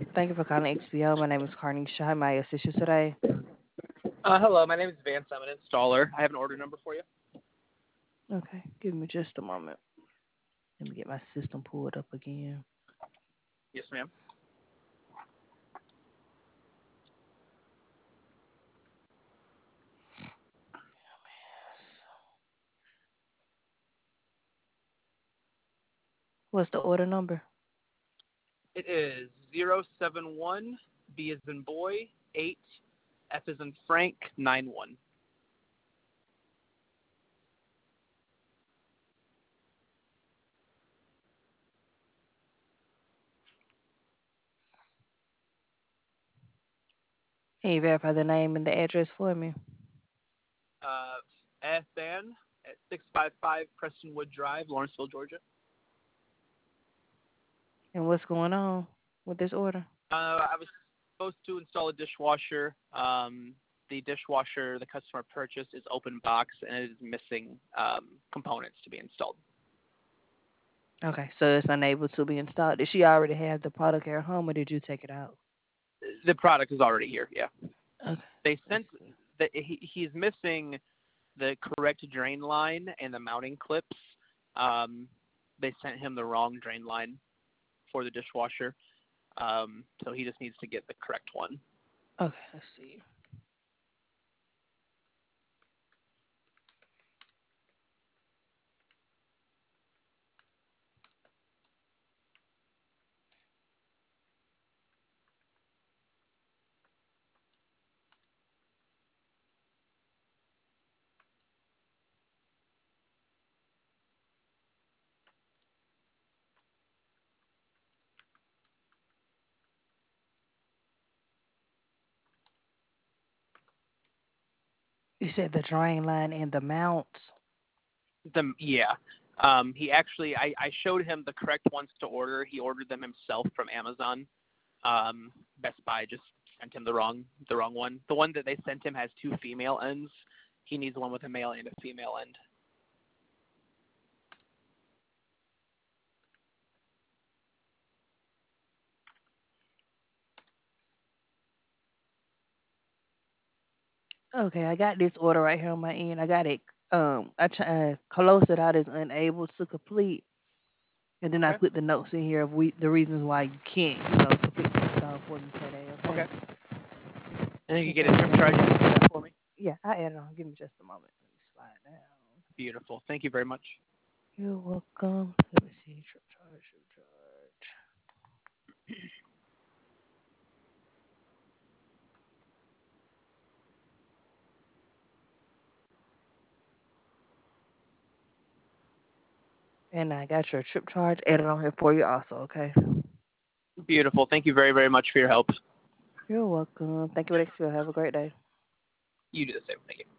Thank you for calling XPO. My name is Carnisha. How may I assist you today? Hello, my name is Vance. I'm an installer. I have an order number for you. Okay, give me just a moment. Let me get my system pulled up again. Yes, ma'am. What's the order number? It is 071 B as in boy 8 F as in Frank 91. Can you verify the name and the address for me? SN at 655 Prestonwood Drive, Lawrenceville, Georgia. And what's going on with this order? I was supposed to install a dishwasher. The dishwasher the customer purchased is open box and it is missing components to be installed. Okay, so it's unable to be installed. Did she already have the product at her home, or did you take it out? The product is already here. Yeah, Okay, they let's sent see. he's missing the correct drain line and the mounting clips. They sent him the wrong drain line for the dishwasher, so he just needs to get the correct one. Okay, let's see. You said the drain line and the mounts. Yeah. He actually, I showed him the correct ones to order. He ordered them himself from Amazon. Best Buy just sent him the wrong one. The one that they sent him has two female ends. He needs one with a male and a female end. Okay, I got this order right here on my end. I got it. Closed it out as unable to complete. And then I Okay. put the notes in here of the reasons why you can't, complete the install for me today, okay? Okay. And you can And get a thank you trip very charge much. for me. Yeah, I added on. Give me just a moment. Let me slide down. Beautiful. Thank you very much. You're welcome. Let me see. Trip charge, trip charge. And I got your trip charge added on here for you also, okay? Beautiful. Thank you very, very much for your help. You're welcome. Thank you, Alexia. Have a great day. You do the same. Thank you.